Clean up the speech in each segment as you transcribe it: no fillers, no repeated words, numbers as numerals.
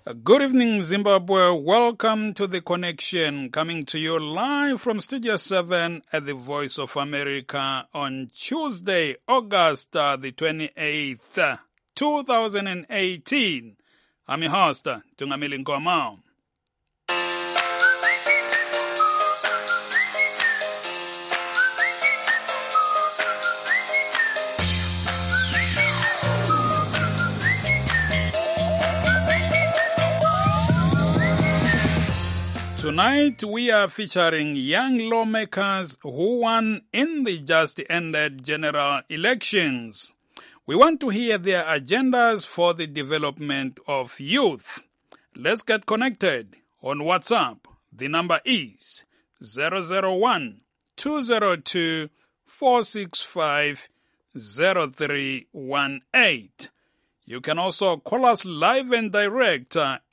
Good evening, Zimbabwe. Welcome to The Connection, coming to you live from Studio 7 at the Voice of America on Tuesday, August the 28th, 2018. I'm your host, Tungamili Nkomao. Tonight, we are featuring young lawmakers who won in the just-ended general elections. We want to hear their agendas for the development of youth. Let's get connected on WhatsApp. The number is 001-202-465-0318. You can also call us live and direct at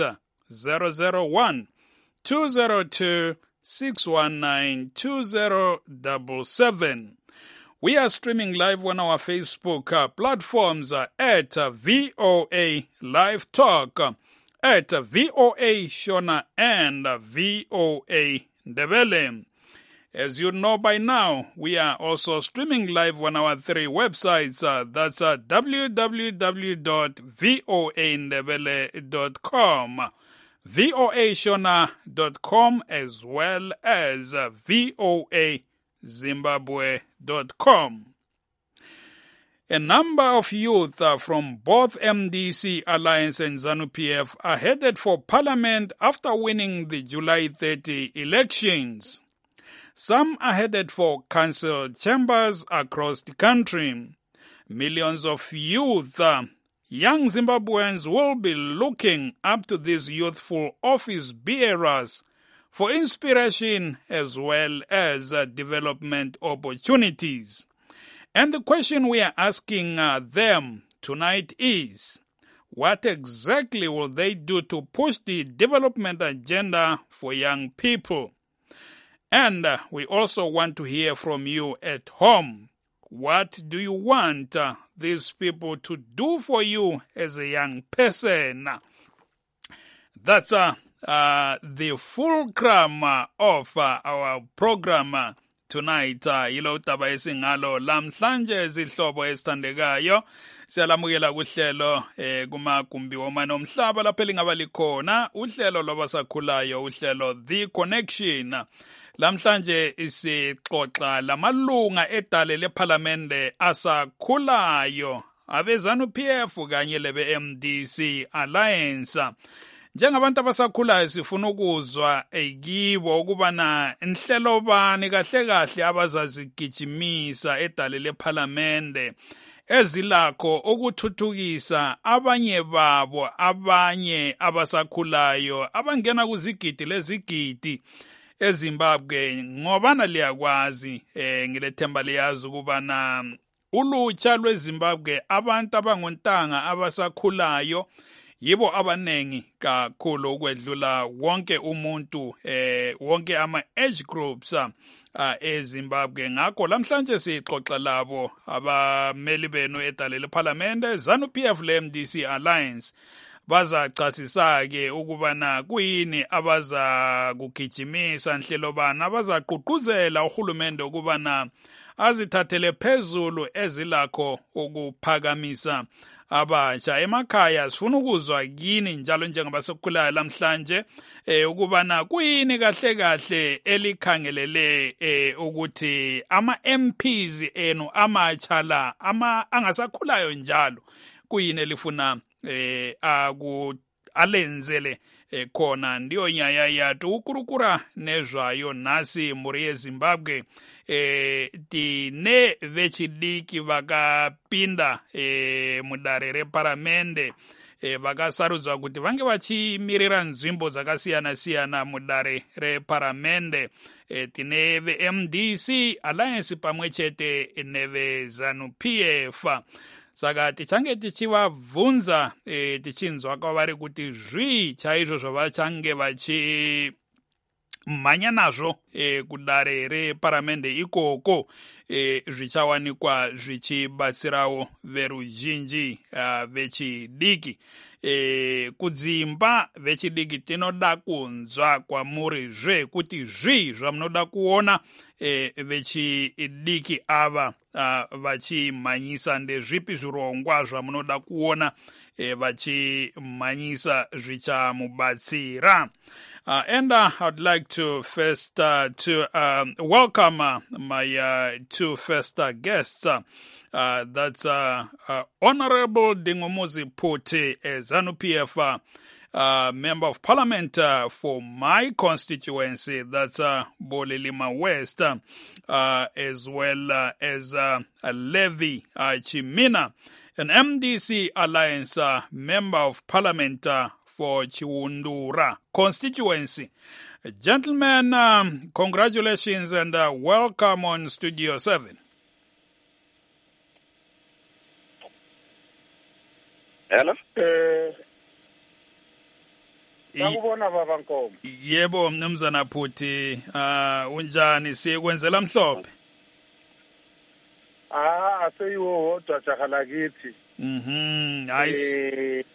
001-202-619-2077. We are streaming live on our Facebook platforms at VOA Live Talk, at VOA Shona, and VOA Ndebele. As you know by now, we are also streaming live on our three websites. That's www.voandebele.com, voashona.com, as well as voazimbabwe.com. A number of youth from both MDC Alliance and ZANU-PF are headed for Parliament after winning the July 30 elections. Some are headed for council chambers across the country. Millions of youth, young Zimbabweans, will be looking up to these youthful office bearers for inspiration as well as development opportunities. And the question we are asking them tonight is, what exactly will they do to push the development agenda for young people? And we also want to hear from you at home. What do you want these people to do for you as a young person? That's the fulcrum of our program tonight. Yilo taba esingalo lamhlanje izihlobo esithandekayo. Siyalamukela kuhlelo kumagumbi womane omhlaba lapho elingaba likhona uhlelo lwabasakhulayo, uhlelo The Connection. Lamhlanje isixoxa lamalunga edale leParlamente asakhulayo abeZANU-PF kanye lebe-MDC Alliance. Njengabantu abasakhulayo sifuna ukuzwa kibo ukubana inhlelo bani kahle kahle abazazigijimisa edale leParlamente ezilakho ukuthuthukisa abanye babo, abanye abasakhulayo abangena kuzigidi lezigidi eZimbabwe, ngobana liyakwazi ngilethemba liyazi ukubana ulutsha lweZimbabwe, abantu abangontanga abasakhulayo, yibo abanengi kakhulu ukwedlula wonke umuntu, wonke ama-age groups eZimbabwe. Ngakho lamhlanje sixoxa labo abameli benu edale leParlamente, ZANU-PF le-MDC Alliance. Bazachasisa-ke ukubana kuyini abaza kugijimisa nhlelo bani abazaqhuquzela uhulumende ukubana azithathele phezulu ezilakho ukuphakamisa abasha emakhaya. Sifuna ukuzwa kini njalo njengabasakhulayo lamhlanje ukubana kuyini kahle kahle elikhangelele ukuthi ama-MPs enu amatsha la angasakhulayo njalo kuyini elifuna alenzele khona. Ndiyo nyaya yatu ukurukura nezvayo nasi muri yeZimbabwe tine vechidiki vakapinda mudare reParlamente vakasarudzwa kuti vange vachimirira nzvimbo dzakasiyana siyana mudare reParlamente. Tine veMDC Alliance pamwe chete neveZANU-PF. Saka tichange tichivabvunza tichinzwa kwavari kuti zvii chaizvo zvavachange mhanya nazvo kudare reparamende ikoko zvichawanikwa zvichibatsirawo veruzhinji vechidiki. Kudzimba vechidiki tinoda kunzwa kwamurizve kuti zvii zvamunoda kuona vechidiki ava vachimhanyisa. Ndezvipi zvirongwa zvamunoda kuona vachimhanyisa zvichamubatsira? And I'd like to first to welcome my two first guests. That's Honorable Dingomuzi Phuthi, ZANU-PF Member of Parliament for my constituency, that's Bolilima West, as well as Levi Chimina, an MDC Alliance Member of Parliament for Chiwundura constituency. Gentlemen, congratulations and welcome on Studio 7. Hello? Ngakubona baba Nkomo. Yebo mnumzana Phuthi, unjani sikwenzela mhlophe? Seyiwo wodwa jahala kithi. Hayi.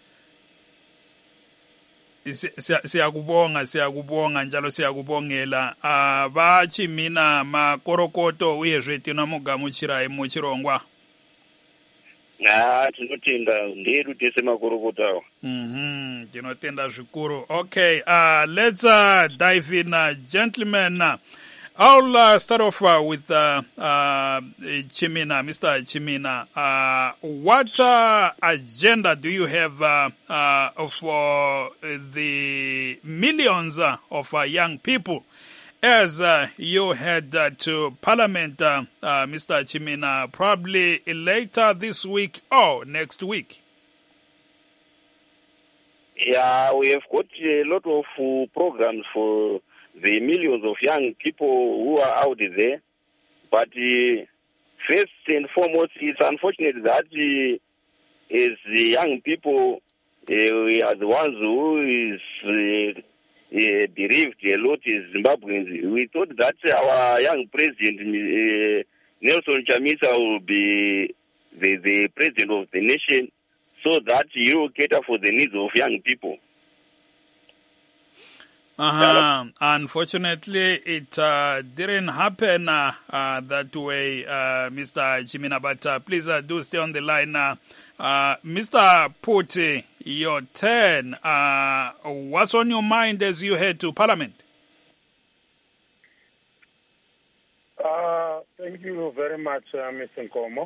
Siyakubonga njalo siyakubongela Vachimina makorokoto uyezve tinomugamuchira muchirongwa. Tinotenda nderu tese makorokoto awo. Tinotenda zvikuru. Okay, let's dive in, gentlemen. I'll start off with Chimina, Mr. Chimina. What agenda do you have for the millions of young people as you head to Parliament, Mr. Chimina, probably later this week or next week? Yeah, we have got a lot of programs for the millions of young people who are out there. But first and foremost, it's unfortunate that as the young people, we are the ones who is bereaved a lot as Zimbabweans. We thought that our young president, Nelson Chamisa, will be the president of the nation so that he will cater for the needs of young people. Unfortunately, it didn't happen that way, Mr. Chimina, but please do stay on the line. Mr. Phuthi, your turn. What's on your mind as you head to Parliament? Thank you very much, Mr. Nkomo.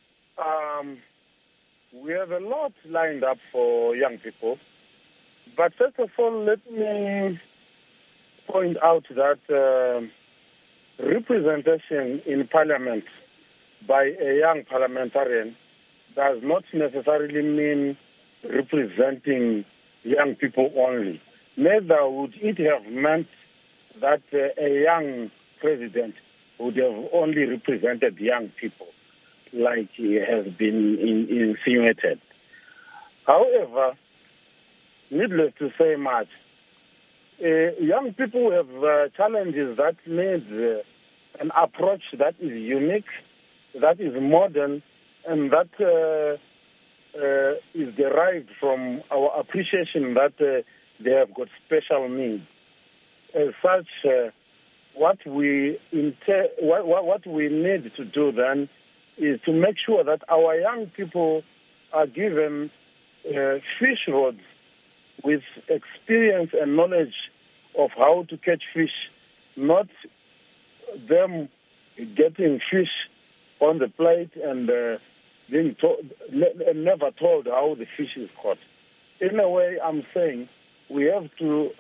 We have a lot lined up for young people. But first of all, let me point out that representation in Parliament by a young parliamentarian does not necessarily mean representing young people only. Neither would it have meant that a young president would have only represented young people, like he has been insinuated. However, needless to say much, young people have challenges that need an approach that is unique, that is modern, and that is derived from our appreciation that they have got special needs. As such, what we need to do then is to make sure that our young people are given fish rods with experience and knowledge of how to catch fish, not them getting fish on the plate and being never told how the fish is caught. In a way, I'm saying we have to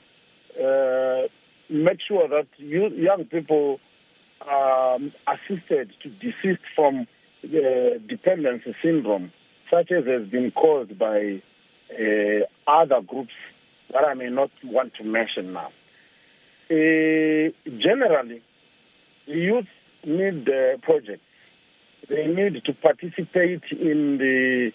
make sure that young people are assisted to desist from dependency syndrome, such as has been caused by other groups that I may not want to mention now. Generally, youth need projects. They need to participate in the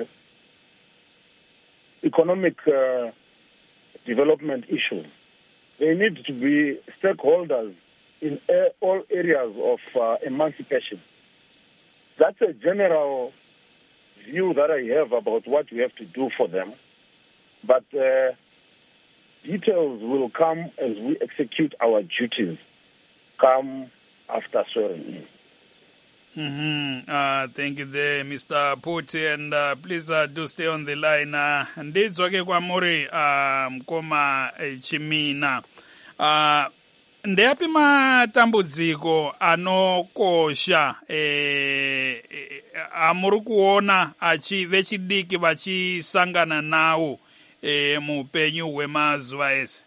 economic development issues. They need to be stakeholders in all areas of emancipation. That's a general view that I have about what we have to do for them. But details will come as we execute our duties, come after swearing in. Thank you there, Mr. Puti, and please do stay on the line. Ndidzoke kwamuri mkoma Chimina. Ndeapi matambudziko anokosha amuri kuona vechidiki vachisangana nawo muupenyu hwemazuva ese?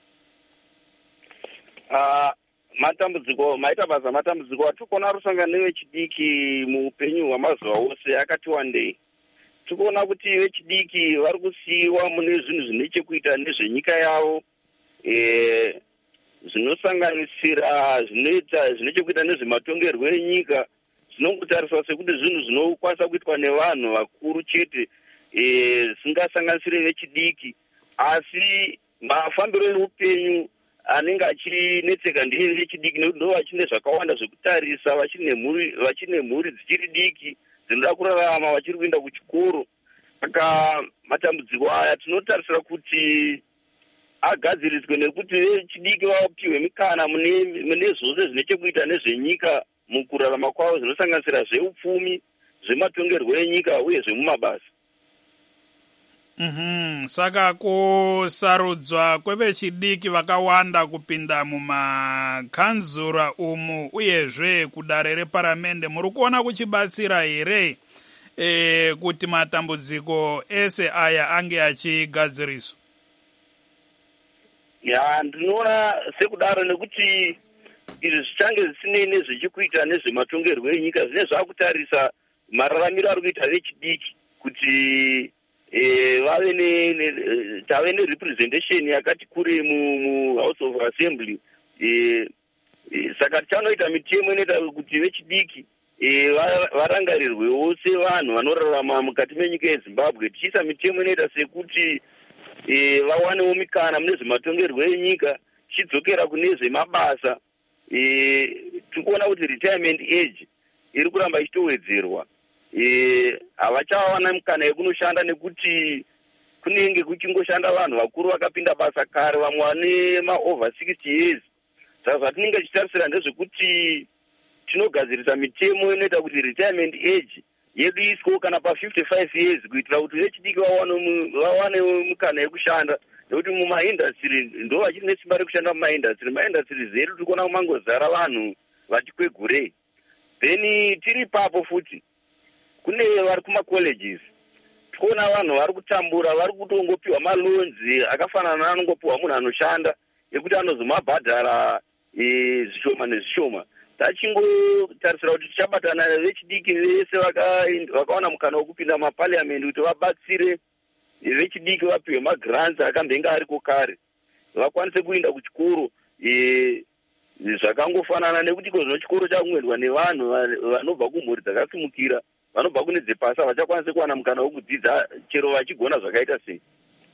Matambudziko maita basa matambudziko atikuona rusangana nevechidiki muupenyu hwamazuva ose akati wandei. Tikuona kuti vechidiki vari kusiyiwa mune zvinhu zvine chekuita nezvenyika yavo, zvinosanganisira zvine chekuita nezvematongerwo enyika. Zvinongotariswa sekuti zvinhu zvinokwanisa kuitwa nevanhu vakuru chete, zvisingasanganisire vechidiki. Asi mafambiro eupenyu anenge achinetseka ndiye vechidiki, nekuti ndo vachine zvakawanda zvekutarisa, vachine mhuri dzichiri diki dzinoda kurarama, vachiri kuenda kuchikoro. Saka matambudziko aya tinotarisira kuti agadziriswe, nekuti vechidiki vapiwe mikana mune zvose zvine chekuita nezvenyika mukurarama kwavo, zvinosanganisira zveupfumi, zvematongerwo enyika uye zvemumabasa. Saka kusarudzwa kwevechidiki vakawanda kupinda mumakhanzura umu uyezve kudare reparamende, muri kuona kuchibatsira here kuti matambudziko ese aya ange achigadziriswa? Ndinoona sekudaro, nekuti izvi zvichange zvisinei nezvechikuita nezvematongerwo enyika, zvine zvakutarisa mararamiro ari kuita vechidiki kuti tave nerepresentation yakati kure muHouse of Assembly. Saka tichanoita mitemo inoita kuti vechidiki varangarirwewo sevanhu vanorarama mukati menyika yeZimbabwe, tichiisa mitemo inoita sekuti vawanewo mikana mune zvematongerwo enyika, tichidzokera kune zvemabasa. Tikuona kuti retirement age iri kuramba ichitowedzerwa. Havachawana mukana yekunoshanda, nekuti kunenge kuchingoshanda vanhu vakuru vakapinda basa kare, vamwe vane maover 60 years. Saka zvatinenge tichitarisira ndezvekuti tinogadzirisa mitemo inoita kuti retirement age yedu isiko kana pa55 years, kuitira kuti vechidiki vawane mukana yekushanda, nekuti mumaindastry ndo vachiri nesimba rekushanda mumaindastry. Maindastry zedu tikuona kumangozara vanhu vati kwegurei. Then tiri papo futi kune vari kumacolleges, tikuona vanhu vari kutambura, vari kutongopiwa malonzi akafanana anongopiwa munhu anoshanda, ekuti anozomabhadhara zvishoma nezvishoma. Tachingotarisira kuti tichabatana vechidiki vese vakawana mukana wekupinda mumapariamendi kuti vabatsire vechidiki, vapiwe magrants akambenga ariko kare, vakwanise kuenda kuchikoro zvakangofanana, nekuti zvino chikoro chakumwendwa nevanhu vanobva kumhuri dzakasimukira, vanobva kune dzepasi, vachakwanise kuwana mukana wekudzidza chero vachigona zvakaita sei.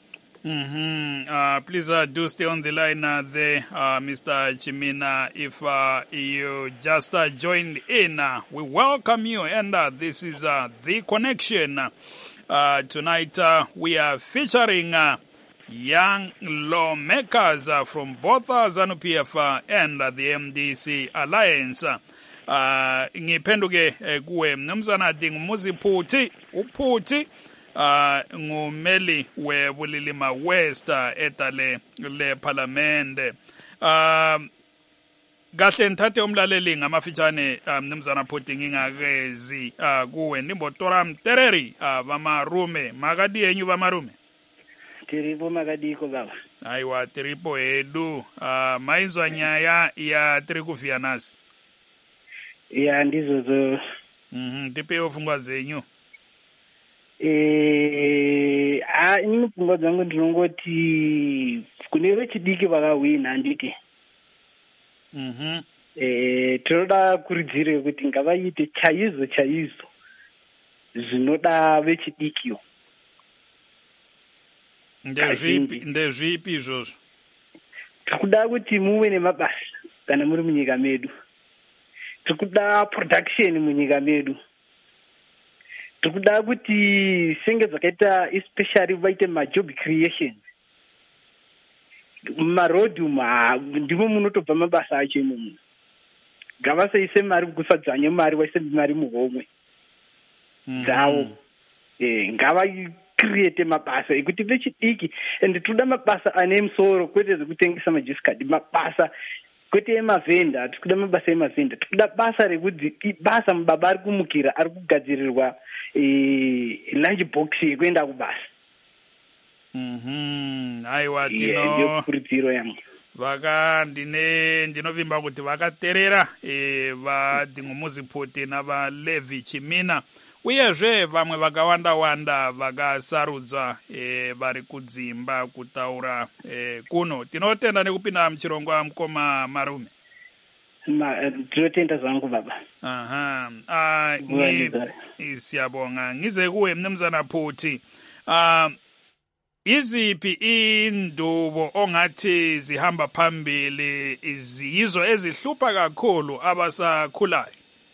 Please do stay on the line there, Mr. Chimina. If you just joined in, we welcome you, and this is The Connection. Tonight we are featuring young lawmakers from both ZANU-PF and the MDC Alliance. Ngiphenduke kuwe Mnumzana Dingumuzi Phuti ngumeli weBulilima West etale le parliament. Kahle nithathe umlaleli ngamafitshane Mnumzana Phuti ngingakezi kuwe Ndimbotora Mtereri vamarume makadi yenyu vamarume. Tiripo makadiko baba. Aiwa tiripo edu maizwa nyaya ya tiri kufia nasi. Ya ndizozo. Tipewo pfungwa dzenyu. Ini pfungwa dzangu ndinongoti kune vechidiki vakawina handiti. Tinoda kurudzire kuti ngavaite chaizvo zvinoda vechidikiwo. Ndezvipi izvozvo? Tikuda kuti muwe nemabasa kana muri munyika medu. Tikuda production munyika medu. Tikuda kuti senge dzakaita especially vaite majob creation. Marodhu ndimo munotobva mabasa acho imomo. Ngavasaise mari kusadzanya mari vaise mari muhomwe dzavo. Ngava create mabasa ekuti vechidiki and toda mabasa ane musoro kwete zvekutengesa majisikadi mabasa kwete emavhenda tikuda mabasa emavhenda tikuda basa rekuti basa mubaba ari kumukira ari kugadzirirwa lunch box yekuenda kubasa. Aiwa ndinokurudziro yangu ndinovimba kuti vakaterera vadingomuzipoti navalevi Chimina uyezve vamwe vakawanda vakasarudza vari kudzimba kutaura kuno. Tinotenda nekupinda muchirongwa mukoma Marume. Tinotenda zvangu baba. Siyabonga. Ngize kuwe mnumzana Phuthi. Iziphi indubo ongathi zihamba phambili yizo ezihlupha kakhulu abasakhulayo?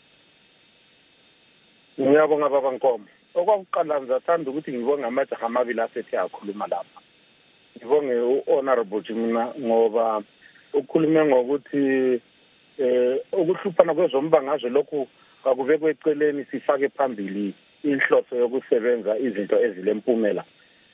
Ngiyabonga baba Nkomo. Okwakuqala ngizathanda ukuthi ngibonge amajaha amabili asethe akhuluma lapha. Ngibonge u-Honorable Chimina ngoba ukhulume ngokuthi ukuhluphana kwezombangazwe lokhu kakubekwe eceleni sifake phambili inhloso yokusebenza izinto ezilempumela.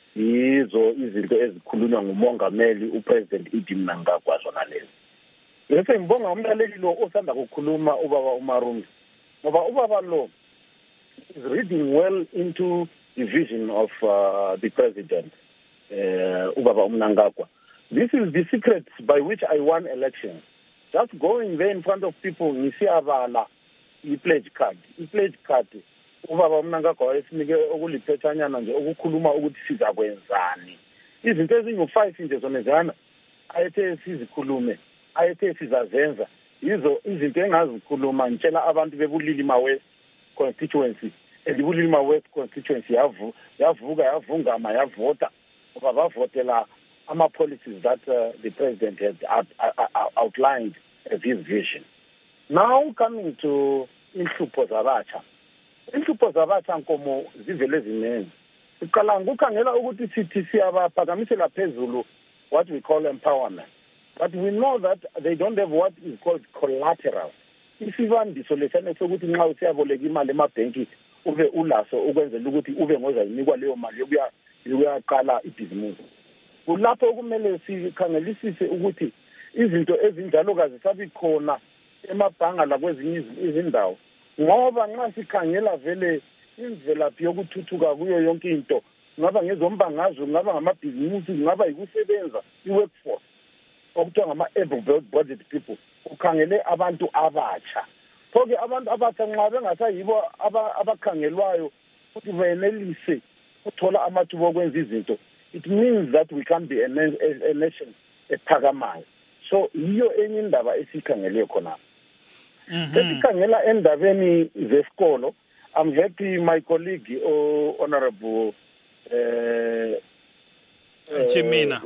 Yizo izinto ezikhulunywa ngumongameli uPresident Idi Mnangagwa zona lezi. Bese ngibonga umlaleli lo osanda kukhuluma ubaba uMarumi. Ngoba ubaba lo is reading well into the vision of the president, Ubaba Mnangagwa. This is the secret by which I won elections. Just going there in front of people, ngisiabala i-pledge card. I-pledge card, Ubaba Mnangagwa esinike okuliphetshanyana nje okukhuluma ukuthi sizakwenzani. Izinto ezingu-5 nje zonezana ayethe sizikhulume, ayethe sizazenza. Yizo izinto engazikhuluma ngitshela abantu bebulilima West constituency elibulilima West constituency yavungama yavota ngoba bavotela ama-policies that the president had outlined as his vision. Now coming to inhlupho zabatsha. Inhlupho zabatsha Nkomo zivele eziningi. Siqala ngokukhangela ukuthi sithi siyabaphakamisela phezulu what we call empowerment. But we know that they don't have what is called collateral. Isivandiso lesane sokuthi nxa usiyaboleka imali emabhenki ube ulaso ukwenzela ukuthi ube ngozayinikwa leyo mali yokuyaqala ibhizimusi. Kulapho okumele sikhangelisise ukuthi izinto ezinjalo kazisabi khona emabhanga lakwezinye izindawo ngoba nxa sikhangela vele imvelaphi yokuthuthuka kuyo yonke into ngaba ngezombangazwe ngaba ngamabhizimusi ngaba yikusebenza i-workforce okuthiwa ngama-able-bodied people ukhangele abantu abatsha. Phoke abantu abatsha nxa bengasayibo abakhangelwayo ukuthi benelise ukuthola amathuba okwenza izinto, it means that we can be a nation ephakamayo. So yiyo enye indaba esikhangele khona. Sesikhangela endabeni zesikolo, I'm happy my colleague Honorable Chimina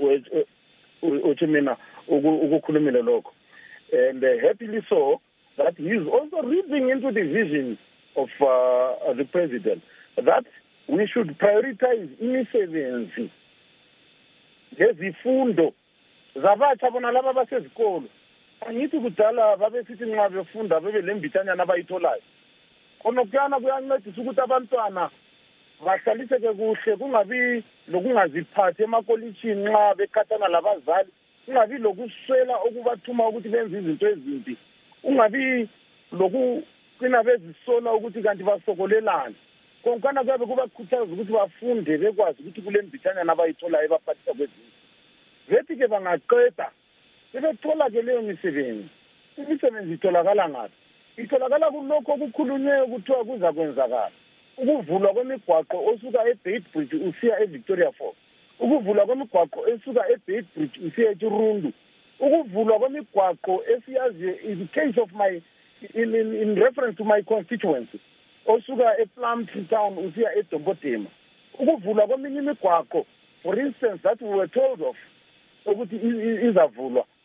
ukukhulumile lokho, and happily so that he is also reading into the vision of the president that we should prioritize imisebenzi lezifundo zabatsha bona laba basezikolo. Angithi kudala babesithi nxa befunda bebe lembitshanyana abayitholayo khonokuyana kuyancedisa ukuthi abantwana bahlaliseke kuhle, kungabi lokungaziphathi emakolitshini nxa bekhathana labazali, kungabi lokuswela okubathuma ukuthi benze izinto ezimbi, kungabi lokuqina bezisola ukuthi kanti basokolelana. Konkana kuyabe kubakhuthaza ukuthi bafunde bekwazi ukuthi kule mbitshanyana abayitholayo ebaphathisa kwezinto. Bethi-ke bangaqeda sebethola ke leyo misebenzi. Imisebenzi itholakala ngaphi? Itholakala kulokho okukhulunywe kuthiwa kuza kwenzakala. Ukuvulwa kwemigwaqo osuka eBeitbridge usiya eVictoria Falls, ukuvulwa kwemigwaqo esuka eBeitbridge usiya eTurundu, ukuvulwa kwemigwaqo esiyazi in case of my in reference to my constituency osuka ePlumtree Town usiya eDombodema, ukuvulwa kweminye imigwaqo for instance that we were told of ukuthi izavulwa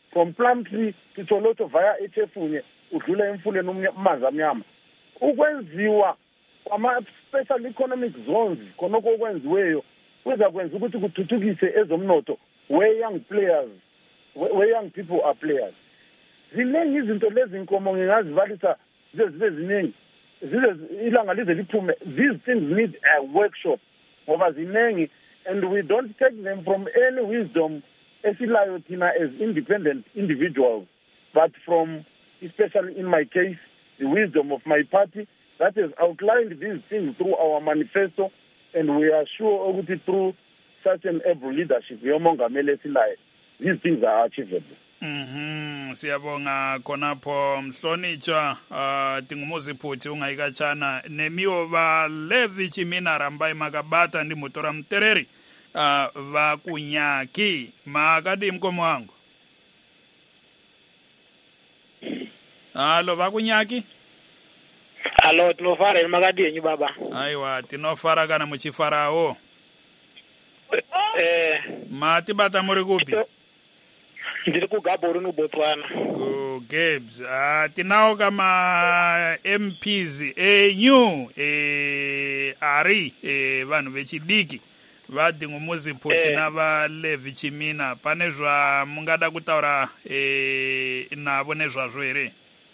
from Plumtree to Toloto via HF udlula emfuleni umanzi amnyama ukwenziwa kwama-special economic zones khonoko okwenziweyo kuza kwenza ukuthi kuthuthukise ezomnotho where young people are players. Ziningi izinto lezi inkomo ngingazivalisa zibe ziningi ilanga lize liphume. These things need a workshop ngoba ziningi, and we don't take them from any wisdom esilayo thina as independent individuals, but from, especially in my case, the wisdom of my party that has outlined these things through our manifesto, and we are sure ukuthi through such an able leadership yomongameli esilayo these things are achievable. Siyabonga khonapho Mhlonitshwa Tingumuzi Phuthi ungayikatshana nemiyoba Levi Chimina Rambai Makabata ndi Motora Mtereri vakunyaki makadi mkomo wangu. Halo vakunyaki? Halo tinofara makadi yenyu baba. Aiwa tinofara kana muchifarao. Mati bata muri kupi? Ndiri kuGaborone uBotswana. Ku Gabs. Tinao kama MPs new ari vanhu vechidiki vaDingumuzi Phuthi nava Levi Chimina pane zva mungada kutaura navo nezvazvo here?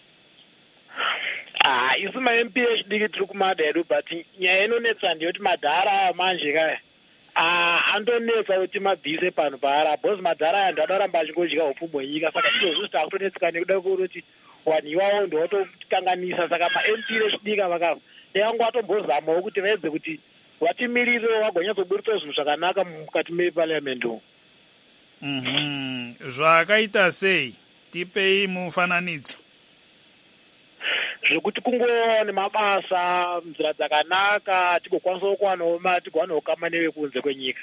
Isu ma-MP echidiki tiri kumadhedu, but nyaya inonetsa ndiyoti madhara manje kaya andonetsa kuti mabvise pano paara because madhara aya ndoadaramba achingodya upfumi hwenyika, saka izvozvo takutonetseka nekuda kuti wanhu iwawo ndotokanganisa. Saka ma-MP echidiki vakava nevangu vatombozamawo kuti vaedze kuti vatimirire vagonyatsoburitsa zvinhu zvakanaka mukati mepariamendi umu. Zvakaita sei? Tipei mufananidzo. Zvekuti kungowa nemabasa nzira dzakanaka tigokwanisa kuwanawo tigowanawo kama nevekunze kwenyika.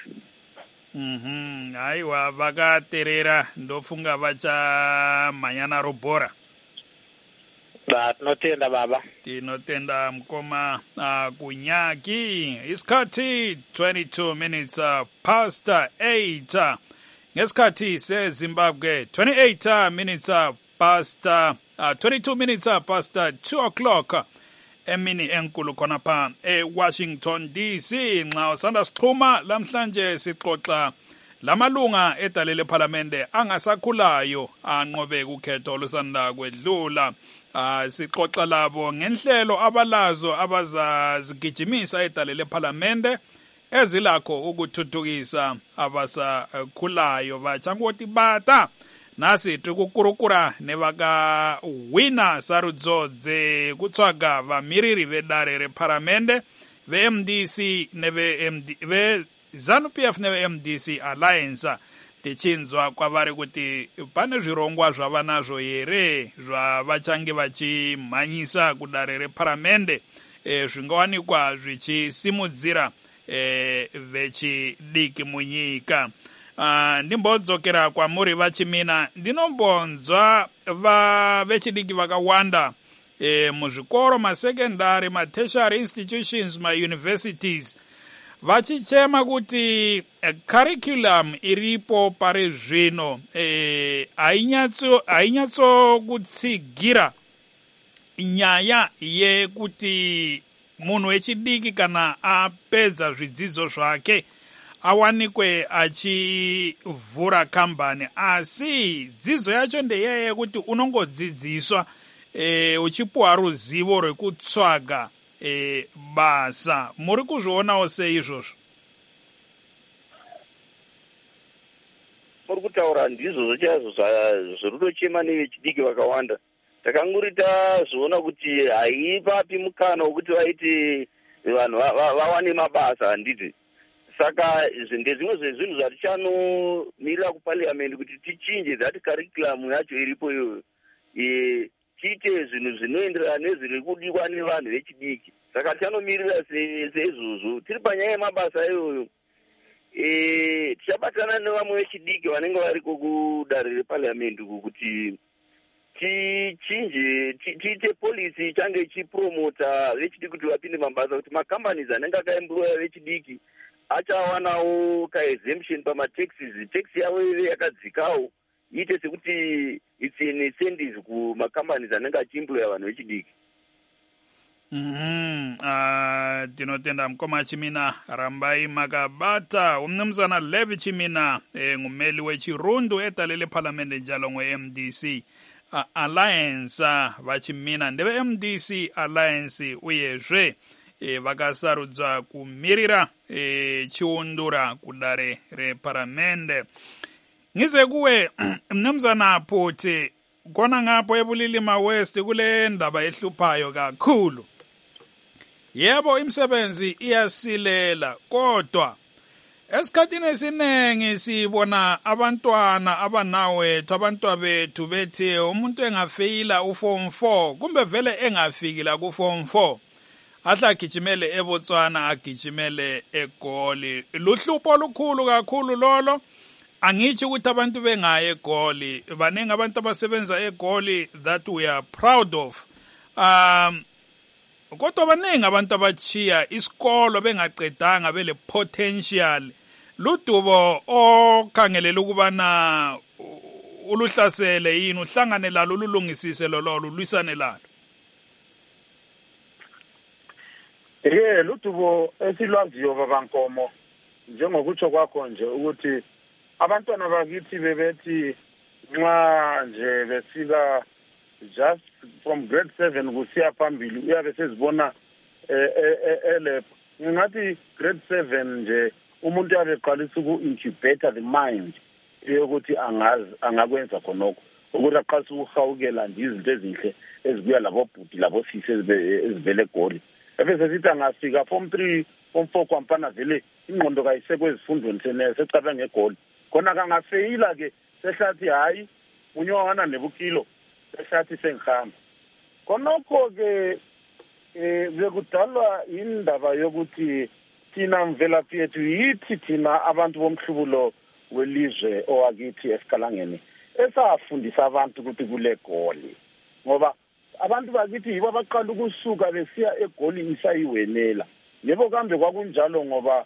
Haiwa vakaterera ndofunga vachamhanyana robhora. Tinotenda baba. Tinotenda mkoma kunyaki. Isikhathi 22 minutes past 8. Ngesikhathi seZimbabwe 28 minutes past 22 minutes past 2 o'clock emini enkulu khonapha eWashington DC. Nxa usanda sixhuma lamhlanje sixoxa lamalunga edale lephalamende angasakhulayo anqobe ukhetho lusanda kwedlula. Sixoxa labo ngenhlelo abalazo abazazigijimisa edale lephalamende ezilakho ukuthuthukisa abasakhulayo bachangoti bata nasi tikukurukura nevaka wina sarudzodze kutsvaga vamiriri vedare rephalamende veMDC ve ZANU-PF neveMDC Alliance tichinzwa kwavari kuti pane zvirongwa zvavanazvo here zvavachange vachimhanyisa kudare rephalamende zvingawanikwa zvichisimudzira vechidiki munyika. Ndimbodzokera kwamuri vaChimina, ndinombonzwa vechidiki vakawanda muzvikoro, masekendari, matertiary institutions, mauniversities vachichema kuti curriculum iripo pari zvino hainyatso kutsigira nyaya yekuti munhu wechidiki kana apedza zvidzidzo zvake awanikwe achivhura kambani, asi dzidzo yacho ndeyaya yekuti unongodzidziswa uchipuwa ruzivo rwekutsvaga basa. Muri kuzvionawo sei izvozvo? Muri kutaura ndizvo chaizvo zviri kutochema nevechidiki vakawanda. Takangurita zvoona kuti haipapi mukana wekuti vaiti vanhu vawane mabasa handiti. Saka ndezvimwe zvezvinhu zvatichanomirira kupariamendi kuti tichinje that curriculum yacho iripo iyoyo, tiite zvinhu zvinoenderana nezviri kudiwa nevanhu vechidiki. Saka tichanomirira seizvozvo tiri panyaya yemabasa iyoyo. Tichabatana nevamwe vechidiki vanenge variko kudare repariamendi kuti tichinje tiite policy change ichipromota vechidiki kuti vapinde mabasa, kuti macompanies anenge akaemploya vechidiki achawanawo kaexemption pamataxes, tax yavo ive yakadzikawo iite sekuti it's an incentive kumacompanies anenge achiemploya vanhu vechidiki. Tinotenda mkoma Chimina Rambai Makabata umnumzana Levi Chimina ngumeli wechirundu etalele parliament njalo ngwe-MDC Alliance vachimina ndeve MDC Alliance uyezve vakasarudza kumirira chiundura kudare reparamende. Ngize kuwe mnumzana Poti kona ngapho eBulilima West kule ndaba ehluphayo kakhulu. Yebo imisebenzi iyasilela kodwa esikhathini esiningi sibona abantwana abanawethu abantwabethu bethi umuntu engafeyila uform 4 kumbe vele engafikila kuform 4 ahla agijimele eBotswana agijimele eGoli. Luhlupho olukhulu kakhulu lolo. Angithi ukuthi abantu bengaye eGoli, baningi abantu abasebenza eGoli that we are proud of. Kodwa baningi abantu abachiya isikolo bengaqedanga bele potential. Ludubo okhangelela ukubana uluhlasele yini uhlangane lalo ulungisise lolo lwisane lalo. Ludubo esilwaziyo babankomo njengokutsho kwakho nje ukuthi abantwana bakithi bebethi nxa nje befika just from grade 7 kusiya phambili uyabe sezibona ele ngathi grade 7 nje umuntu uyabe eqalisa uku-incubate the mind yokuthi angakwenza khonokho ukuthi aqalisa ukuhawukela nje izinto ezinhle ezibuya labobhuti labosisi ezivele eGoli. Ebese sithi angafika form 3 form 4 kwampana vele ingqondo kayisekwe ezifundweni secabanga eGoli khona kangafeyila ke sehlathi hayi unyowana nebukilo sehlathi sengihamba khonokho ke bekudalwa indaba yokuthi thina mvelaphi yethu yithi thina abantu bomhlubulo welizwe owakithi esikalangeni esafundisa abantu ukuthi kule Goli ngoba abantu bakithi yibo abaqala ukusuka besiya eGoli isayiwenela. Yebo kambe kwakunjalo ngoba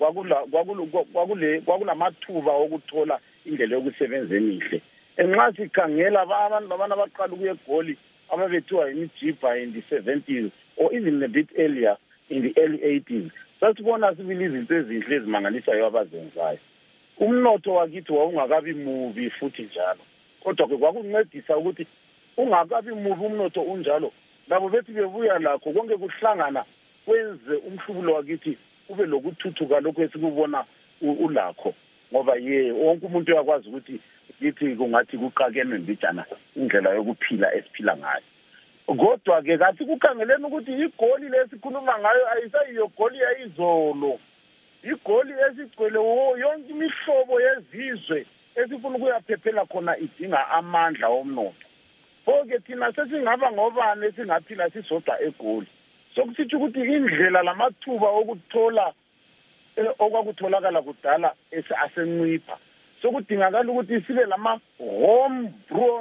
kwakulamathuba okuthola indlela yokusebenza emihle. Enxa sikhangela abantu abaqala ukuya eGoli ababethiwa imijibha in the 70s or even a bit earlier in the early 80s. Sasibona sibili izinto ezinhle ezimangalisayo abazenzayo. Umnotho wakithi wawungakabi mubi futhi njalo. Kodwa ke kwakuncedisa ukuthi ungakabi mubi umnotho unjalo. Labo bethi bebuya lakho konke kuhlangana kwenze umhlubulo wakithi ube lokuthuthuka lokho esikubona ulakho ngoba wonke umuntu uyakwazi ukuthi yithi kungathi kuqakenwe mbijana indlela yokuphila esiphila ngayo. Kodwa ke kathi kukhangeleni ukuthi iGoli lesikhuluma ngayo ayisayiyo Goli yayizolo. iGoli esigcwele yonke imihlobo yezizwe esifuna ukuyaphephela khona idinga amandla omnotho. Phoke thina sesingaba ngobani esingaphila sisodwa eGoli. Sokusithi ukuthi indlela lamathuba okuthola okwakutholakala kudala asencipha. Sokudingakala ukuthi sibe lama home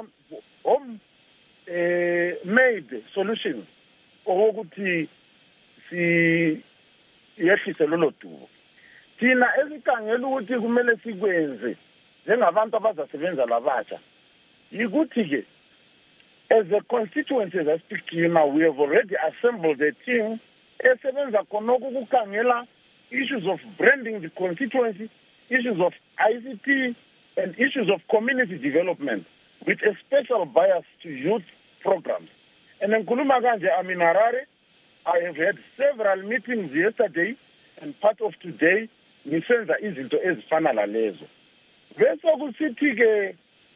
made solutions ukuthi si yehlise lolo dubo. Thina esikhangela ukuthi kumele sikwenze njengabantu abazasebenza labatsha yikuthi ke as a constituency as I speak to you now, we have already assembled a team esebenza khonoko ukukhangela issues of branding the constituency, issues of ICT and issues of community development with a special bias to youth programs. And in Nkuluma Kanje, I'm in Harare. I have had several meetings yesterday and part of today. Nisenza izinto ezifana lalezo. Bese kusithi ke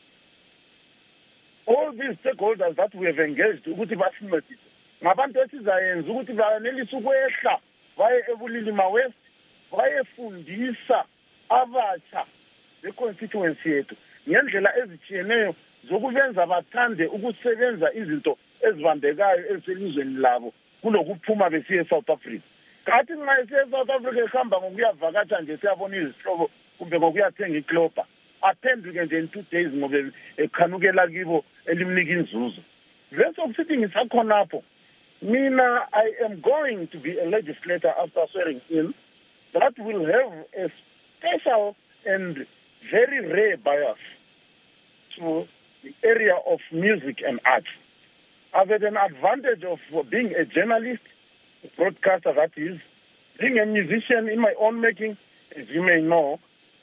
all these stakeholders that we have engaged ukuthi basincedise ngabantu esizayenza ukuthi bayanelisa ukwehla baye eBulilima West bayefundisa abatsha beconstituency yethu ngendlela ezitshiyeneyo zokubenza bathande ukusebenza izinto ezibambekayo eselizweni labo kulokuphuma besiye eSouth Africa. Kathi nxa esiye eSouth Africa ehamba ngokuyavakatsha nje siyabona izihlobo kumbe ngokuyathenga iklopa aphenduke nje in 2 days ngoba ekhanukela kibo elimnika inzuzo. Bese kusithi ngisakhonapho mina I am going to be a legislator after swearing in that will have a special and very rare bias to the area of music and arts. I've had an advantage of being a journalist, a broadcaster that is, being a musician in my own making, as you may know.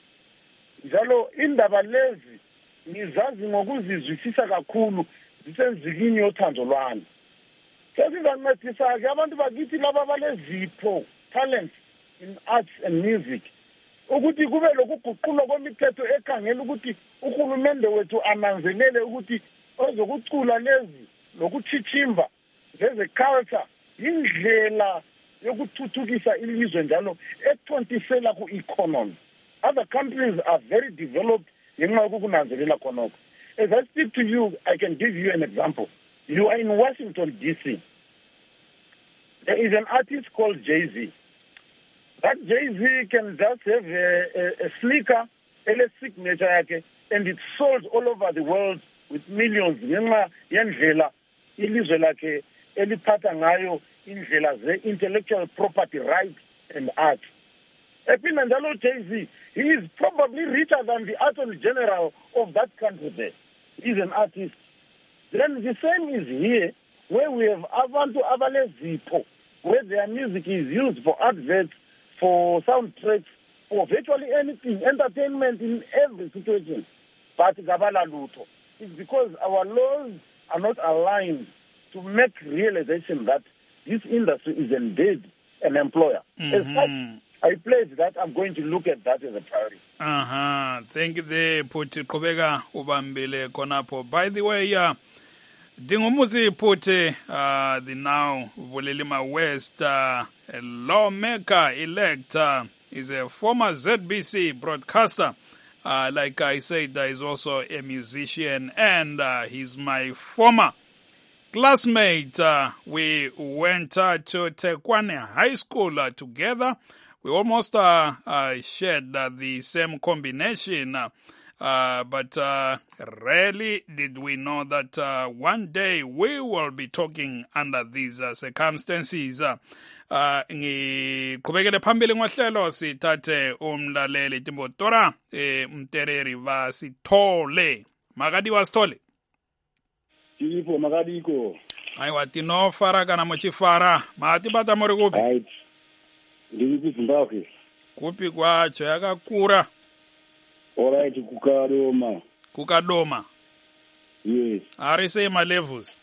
Njalo indaba lezi ngizazi ngokuzizwisisa kakhulu zisenzikini yothando lwami. Sesizancedisa-ke abantu bakithi laba balezipho talents in arts and music ukuthi kube lokuguqulwa kwemithetho ekhangela ukuthi uhulumende wethu ananzelele ukuthi ozokucula lezi lokuthithimba leze-culture yindlela yokuthuthukisa ilizwe njalo ethontisela ku-economy. Other countries are very developed ngenxa yokukunanzelela khonokho. As I speak to you, I can give you an example. You are in Washington, D.C. There is an artist called Jay-Z. That Jay-Z can just have a sneaker, a signature yake, and it's sold all over the world with millions. Ngenxa yendlela ilizwe lakhe eliphatha ngayo indlela ze-intellectual property rights and art. Epina njalo Jay-Z, he is probably richer than the Attorney General of that country there. He's an artist. Then the same is here, where we have abantu abalezipho, where their music is used for adverts, for soundtracks, for virtually anything, entertainment in every situation. But gabala luto. It's because our laws are not aligned to make realization that this industry is indeed an employer. As such, I pledge that I'm going to look at that as a priority. Thank you there, Puti Kobega Ubambile Konapo. By the way, Dingumuzi Puti, the now Bulilima West lawmaker-elect is a former ZBC broadcaster. Like I said, he's also a musician, and he's my former classmate. We went to Tekwane High School together. We almost shared the same combination, but rarely did we know that one day we will be talking under these circumstances. Ngiqhubekele phambili ngohlelo sithathe umlaleli Timbotora Mtereri Vasithole. Makadiwa Sithole. Tipo makadiko. Aiwa tino fara kana mochifara. Mati bata muri kupi? Right. Ndiri kuZimbabwe. Kupi kwacho yakakura? Alright, kukadoma. Kukadoma? Yes. Ari sei ma levels?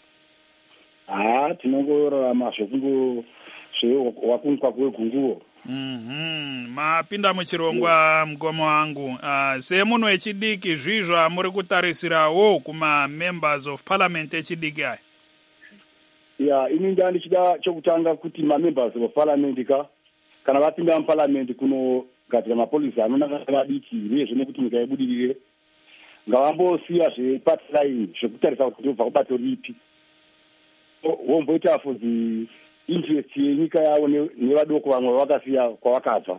Tinongorarama zvokungo wakunkwa kwegunguwo. Mapinda muchirongwa mgomo wangu. Semunhu wechidiki zvizvo muri kutarisirawo kuma members of parliament echidiki aya? Ini ndichida chokutanga kuti ma members of parliament kana vapinda muparliament kunogadzira mapolisi anonaka vadiki vezvo nekuti nyika yebudirire ngavambosiya zveparty line zvekutarisa kuti ndobva kubato ripi vomboita for the interest yenyika yavo nevadoko vamwe vakasiya kwavakabva.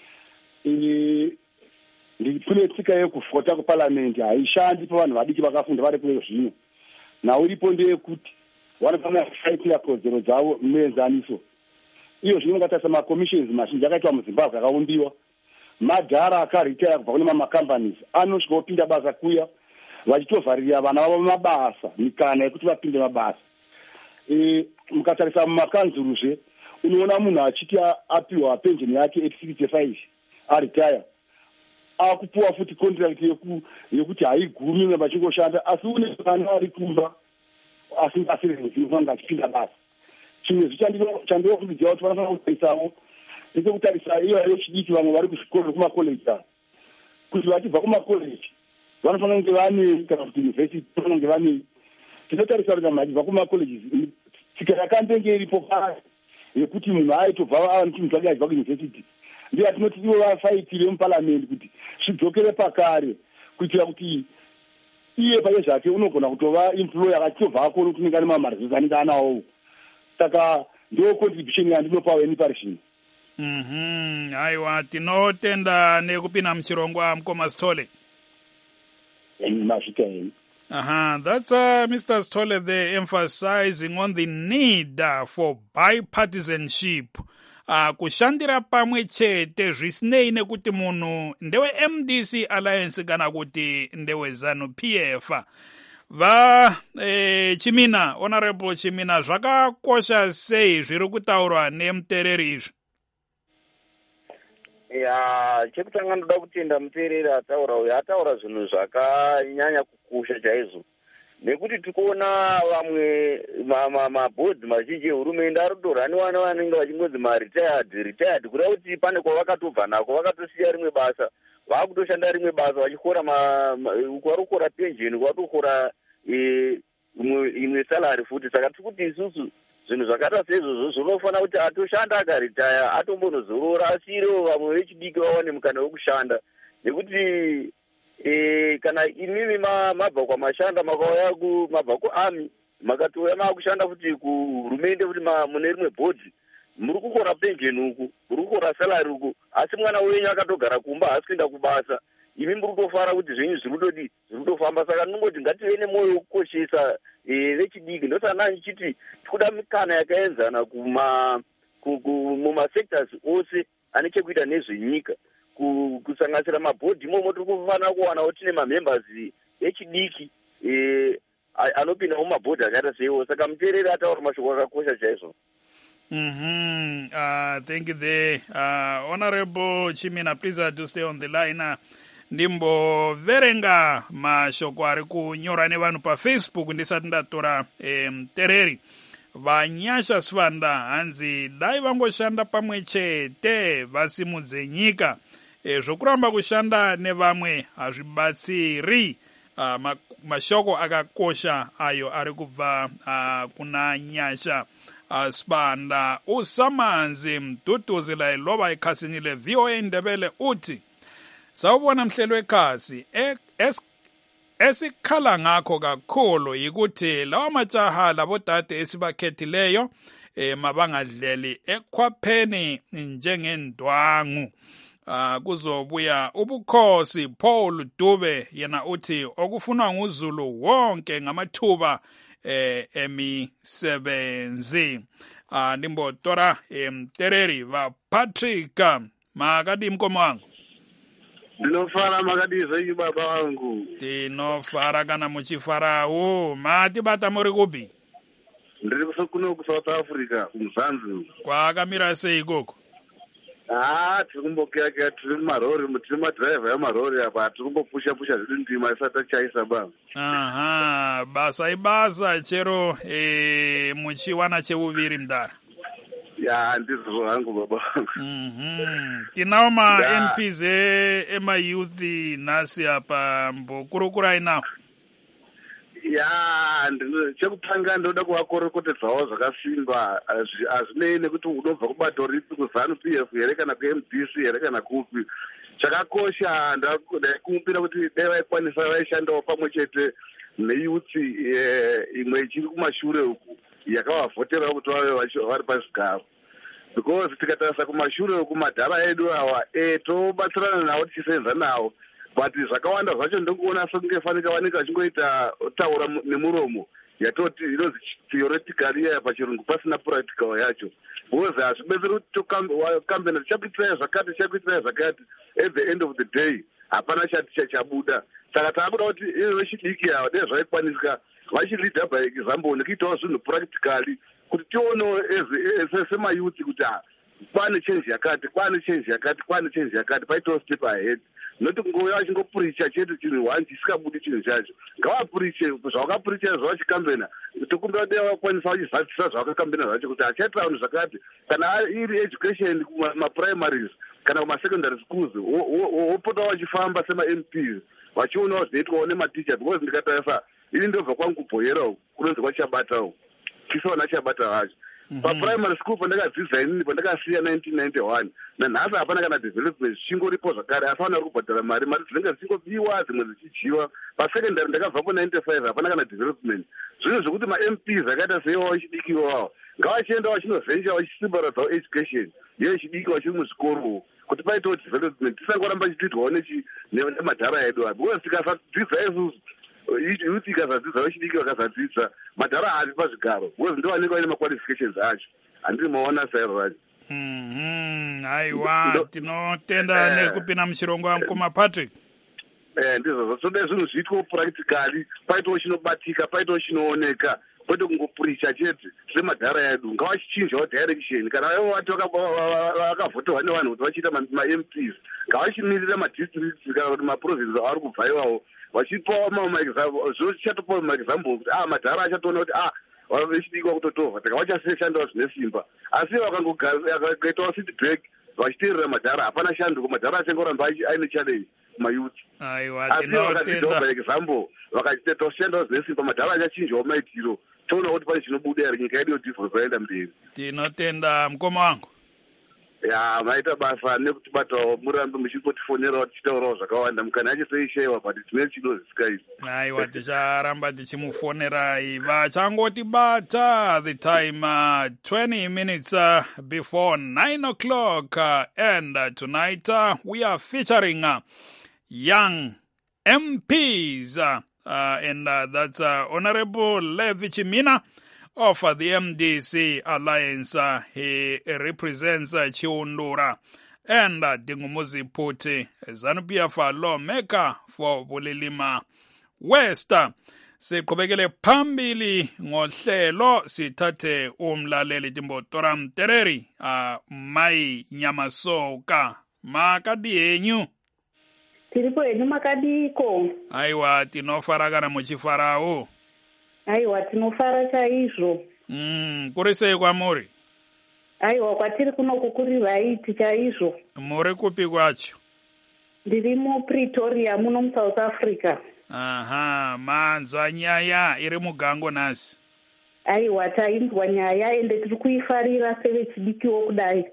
Kune tsika yekufota kuparliament haishandi pavanhu vadiki vakafunda vari kure zvino. Nhau iripo ndeyekuti vanofanira kufaitira kodzero dzavo muenzaniso. Iyo zvino ungatarisa macommissions mazhinji akaitwa muZimbabwe akaumbiwa. Madhara akaritaya kubva kune mamacompanies anosvika opinda basa kuya vachitovharira vana vavo mabasa mikana yekuti vapinde mabasa. Mukatarisa mumakanzuruzve unoona munhu achiti apiwa pensheni yake 65 aritaya akupuwa futi contract yekuti haigumi vachingoshanda asi une vana vari kumba asingasirezvinanga achipinda basa. Chimwe chandinokurudzira kuti vanofanira kutarisawo ndechekutarisa iyo yechidiki vamwe vari kuzvikoro zvekumakoleji kuti vachibva kumakoleji vanofanira kunge vane kana kuti university vanofanira kunge vane. Tinotarisa kuti kana vachibva kumakoleji tsika yakandenge iripo pasi yekuti munhu aitobva ava nechimunhu chake achibva kuuniversity ndiye atinoti ivo vafaitire muparliament kuti zvidzokere pakare kuitira kuti iye paye zvake unogona kutova employer achitobva akona kuti unenge ane mamaresources anenge anawo. Saka ndo contribution yandinopawo ini pari zvino. Aiwa tinotenda nekupinda muchirongwa mukoma Sithole. That's Mr. Sithole there emphasizing on the need for bipartisanship kushandira pamwe chete zvisinei nekuti munhu ndewe MDC Alliance kana kuti ndewe ZANU-PF. Chimina, Honorable Chimina, zvakakosha sei zviri kutaurwa nemuteereri izvi? Chekutanga ndoda kutenda muteereri ataura zvinhu zvakanyanya kukosha chaizvo, nekuti tikuona vamwe mabhodhi mazhinji ehurumende ari kutorhaniwa nevanenge vachingonzi retired kureva kuti pane kwavakatobva nako, vakatosiya rimwe basa, vakutoshanda rimwe basa vachikora varikukora pensheni, vatokora imwe salary futi. Saka tiri kuti isusu zvinhu zvakaita seizvozvo zvinofanira kuti atoshanda akaritaya atombonozorora, asiyirewo vamwe vechidiki vawane mukana wekushanda, nekuti kana imimi mabva kwamashanda mabva kuarmy makatouya makushanda futi kuhurumende kuti mune rimwe bhodhi muri kukora pensheni uku, muri kukora salary uku, asi mwana wenyu akatogara kumba haasi kuenda kubasa, imi muri kutofara kuti zvenyu zviri kutofamba. Saka ndinongoti ngative nemwoyo wekukoshesa vechidiki. Ndosana ndichiti tikuda mikana yakaenzana mumasectors ose ane chekuita nezvenyika, kusanganisira mabhodhi imomo tiri kufanira kuwana kuti tine mamembers echidiki anopinda mumabhodhi akaita seiwo. Saka muteereri ataura mashoko akakosha chaizvo. Thank you there. Honorable Chimina, please do stay on the line. Ndimboverenga mashoko ari kunyora nevanhu paFacebook ndisati ndatora muteereri. Vanyasha Svanda hanzi dai vangoshanda pamwe chete vasimudze nyika. Zvokuramba kushanda nevamwe hazvibatsiri. Mashoko akakosha ayo ari kubva kuna Nyasha Svanda. Usamanzi Mduduzi Lailova ikhasinile VOA Ndebele uthi sawubona mhlelo wekhasi esikhala ngakho kakhulu yikuthi lawa majaha labodade esibakhethileyo mabangadleli ekhwapheni njengendwangu. Kuzobuya ubukhosi Paul Dube yena uthi okufunwa nguZulu wonke ngamathuba emisebenzi. Ndimbotora mtereri va Patrick makadi mkomo wangu. Ndinofara makadizo iyi baba wangu. Ndinofara kana muchifarawo. Matibata muri kupi? Ndiri kuno ku South Africa, kumzanzi. Kwakamira sei ikoko? Tiri kumbokeka tiri marori, tiri madriver yamarori apa, tiri kumbopusha zviri ndima isati tachaisa baba. Basa ibasa chero muchiwana cheuviri mdara. Ndizvo hangu baba wangu. Tinawo MPs ema-youth nhasi apa mbokurukura inawo. Chekutanga ndoda kuvakorekotesawo zvakasimba, hazvinei nekuti unobva kubato ripi, kuZANU-PF here kana kuMDC here kana kupi. Chakakosha ndaikumbira kuti dai vaikwanisa vaishandawo pamwe chete neyuthi imwe ichiri kumashure uku yakavavhotera kuti vave vari pazvigaro, because tikatarisa kumashure uku madhara edu awa tobatsirana nawo tichisenza nawo, but zvakawanda zvacho ndongoona sekungefanika vanenge vachingoita taura nemuromo yatoti inonzi theoretically pachirungu pasina practical yacho, because hazvibetseri kuti kambena tichakuitirai zvakati at the end of the day hapana chabuda. Saka taakuda kuti vechidiki ava dai zvaikwanisika vachilidha by example nekuitawo zvinhu practically kuti tionewo semayuthi kuti kwane change yakati paitawo step ahead, noti kungouya vachingopuricha chete chinhu one chisikabudi chinhu chacho. Ngavapuriche zvavakapuricha zvavachikambena, tokumbira dai vakwanisa vachizadzisa zvavakakambena zvacho kuti achaitira vanhu zvakati, kana iri education kumaprimaries kana kumasecondary schools wopota vachifamba sema-MPs vachionawo zvinoitwawo nematicha, because ndikatarisa ini ndobva kwangu kubhoyerawo kunonzi kwachabatawo chisaona chabata vacho paprimary school pandakadzidza inini pandakasiya 1991 nanhasi hapana kana development zvichingoripo zvakare, asi vana vari kubhadhara mari dzinenge dzichingobiwa dzimwe dzichidyiwa. Pasecondary ndakabvapo 95 hapana kana development. Zvinhu zvokuti ma-MPs akaita seiwo vachidikiwo vavo ngavachienda vachinozvenja vachisimbaradzawo education yechidiki vachiri muzvikoro kuti paitawo development, tisangoramba chichiitwawo nemadhara edu apa, because tikasadzidza isusu youth ikasadzidza vechidiki vakasadzidza madhara haapi pazvigaro, because ndo vanenge vaine maqualifications acho. Handiri maona sairo racho. Aiwa, tinotenda nekupinda muchirongo wamukoma Patrick. Ndizvo zvoda zvinhu zviitwa practically, paitawo chinobatika, paitawo chinooneka, kwete kungopuricha chete semadhara edu. Ngavachichinjawo direction, kana vati vakavhoterwa nevanhu kuti vachiita ma-MPs, ngavachimirira madistricts kana kuti maprovince avari kubva iwawo, vachipawo zvichatopawo maexample kuti madhara achatoona kuti vechidiki vakutotorwa, saka vachashandawo zvine simba. Asi vakangoitawo feedback vachiteerera madhara, hapana shanduko, madhara achangoramba aine challenge kumayouth. Asi vakadzidzawo example vakachitoshandawo zvine simba, madhara achachinjawo maitiro, toona kuti pane chinobuda here, nyika yedu yodhivhurwa yaenda mberi. Tinotenda mukoma wangu. Maita basa nekutibatawo murambe muchingotifonerawo tichitaurawo zvakawanda, mukana yacho seishayiwa but tine chido zvisikaizvi. Aiwa, ticharamba tichimufonerai. Vachangotibata the time 20 minutes before 9 o'clock and tonight we are featuring young MPs and that's Honorable Levi Chimina of the MDC Alliance. He represents Chiundura. And Dingumuzi Puti, ZANU-PF lawmaker for Bulilima West. Siqhubekele phambili ngohlelo sithathe umlaleli Timbotora Mtereri Mai Nyamasoka makadi yenyu. Tiripo yenyu makadiko. Aiwa, tinofarakana muchifarawo. Aiwa, tinofara chaizvo. Kurisei kwamuri? Aiwa, kwatiri kunoku kuri right chaizvo. Muri kupi kwacho? Ndiri muPretoria muno muSouth Africa. Manzwa nyaya iri mugango nasi. Aiwa, tainzwa nyaya ende tiri kuifarira sevechidikiwo kudai.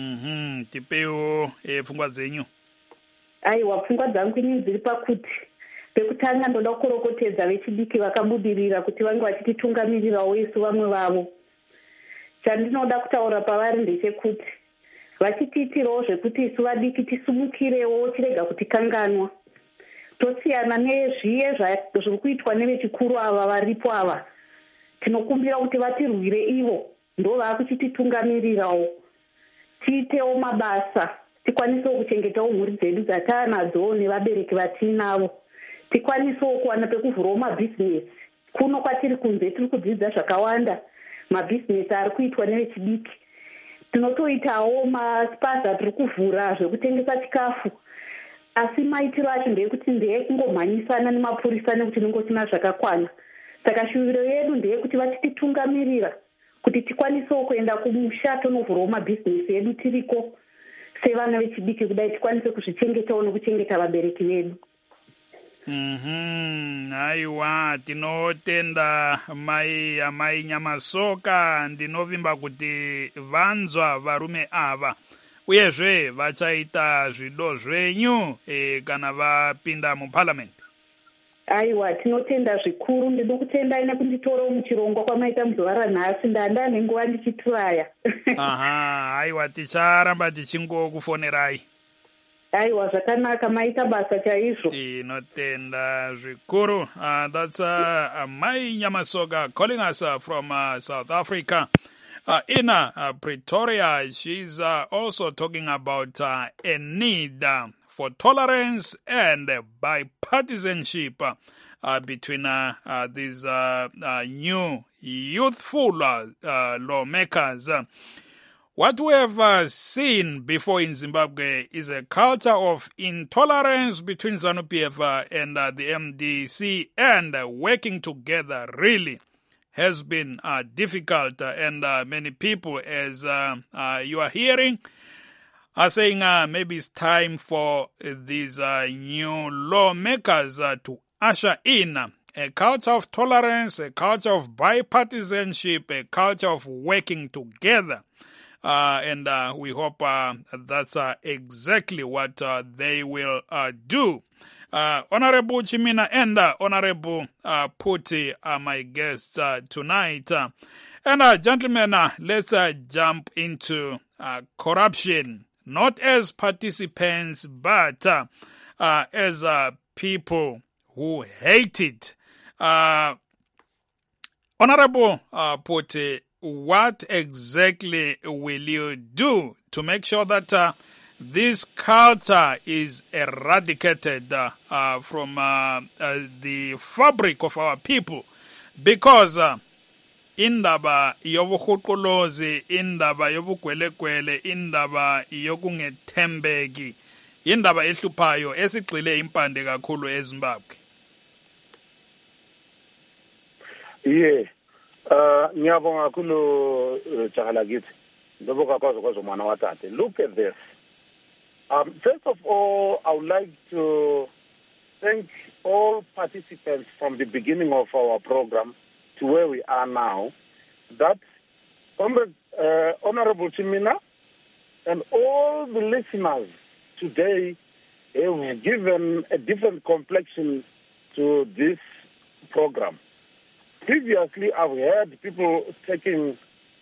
Tipewo pfungwa dzenyu. Aiwa, pfungwa dzangu inini dziri pakuti pekutanga ndoda kukorokotedza vechidiki vakabudirira kuti vange vachititungamirirawo isu vamwe vavo. Chandinoda kutaura pavari ndechekuti vachitiitirawo zvekuti isu vadiki tisumukirewo tirega kutikanganwa. Tosiyana nezviye zviri kuitwa nevechikuru ava varipo ava. Tinokumbira kuti vatirwire ivo, ndo vakuchititungamirirawo. Tiitewo mabasa, tikwanisewo kuchengetawo mhuri dzedu dzataanadzo nevabereki vatinavo. Tikwanisewo kuwana pekuvhurawo mabhizinesi. Kuno kwatiri kunze tiri kudzidza zvakawanda. Mabhizinesi ari kuitwa nevechidiki. Tinotoitawo maspaza tiri kuvhura zvekutengesa chikafu. Asi maitiro acho ndeyekuti ndeyekungomhanyisana nemapurisa nekuti ningosina zvakakwana. Saka shuviro yedu ndeyekuti vachititungamirira kuti tikwanisewo kuenda kumusha tonovhurawo mabhizinesi edu tiriko sevana vechidiki kudai tikwanise kuzvichengetawo nekuchengeta vabereki vedu. Aiwa, tinotenda mai Nyamasoka. Ndinovimba kuti vanzwa varume ava uyezve vachaita zvido zvenyu kana vapinda muparliament. Aiwa, tinotenda zvikuru. Ndino kutendai nekunditora muchirongo kwamaita muzuva ranhasi. Ndane nguva ndichituraya. Aiwa, ticharamba tichingokufonerai. Aiwa, zvakanaka, maita basa chaizvo. Tinotenda zvikuru. That's Mai Nyamasoka calling us from South Africa. In Pretoria, she's also talking about a need for tolerance and bipartisanship between these new youthful lawmakers. What we have seen before in Zimbabwe is a culture of intolerance between ZANU-PF and the MDC, and working together really has been difficult, and many people, as you are hearing, are saying maybe it's time for these new lawmakers to usher in a culture of tolerance, a culture of bipartisanship, a culture of working together. And we hope that's exactly what they will do. Honorable Chimina and Honorable Puti are my guests tonight. And gentlemen, let's jump into corruption, not as participants, but as people who hate it. Honorable Puti, what exactly will you do to make sure that this culture is eradicated from the fabric of our people? Because indaba yobuhuqolozi, indaba yobugwelekwele, indaba yokungethembeki, indaba ehluphayo esigxile impande kakhulu eZimbabwe. Ngiyabonga kakhulu Jahalagithi. Ndoboka kwazo mwana watate. Look at this. First of all, I would like to thank all participants from the beginning of our program to where we are now. That Honorable Chimina and all the listeners today have given a different complexion to this program. Previously, I've heard people taking